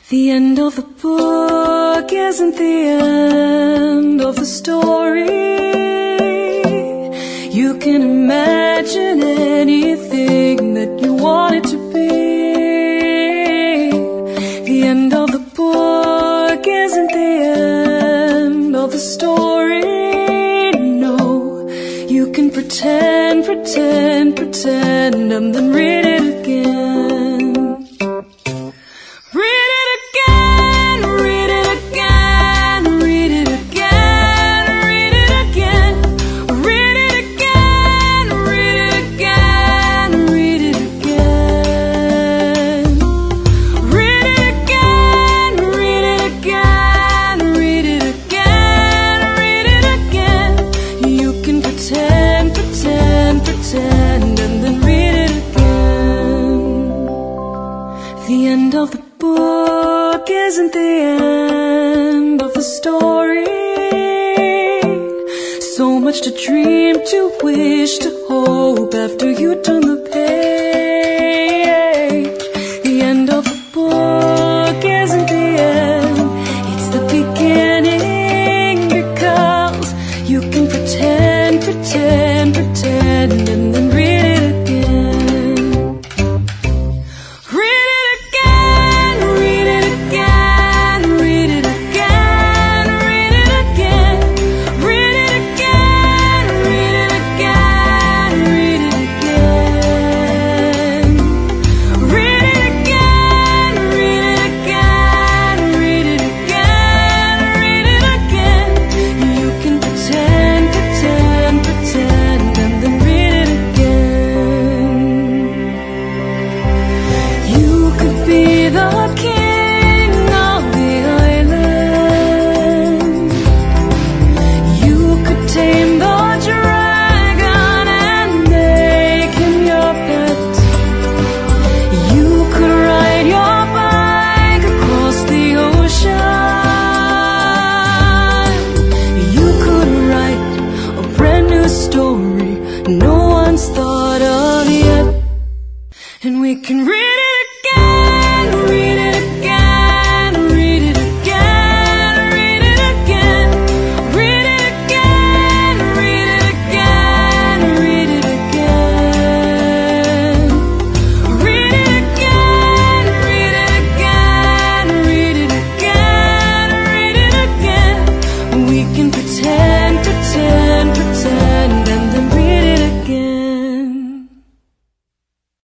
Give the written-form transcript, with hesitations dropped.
The end of the book isn't the end of the story. You can imagine anything that you want it to be. The end of the book isn't the end of the story. No, you can pretend, pretend, pretend, and then read it again. The end of the book isn't the end of the story. So much to dream, to wish, to hope after you turn the page.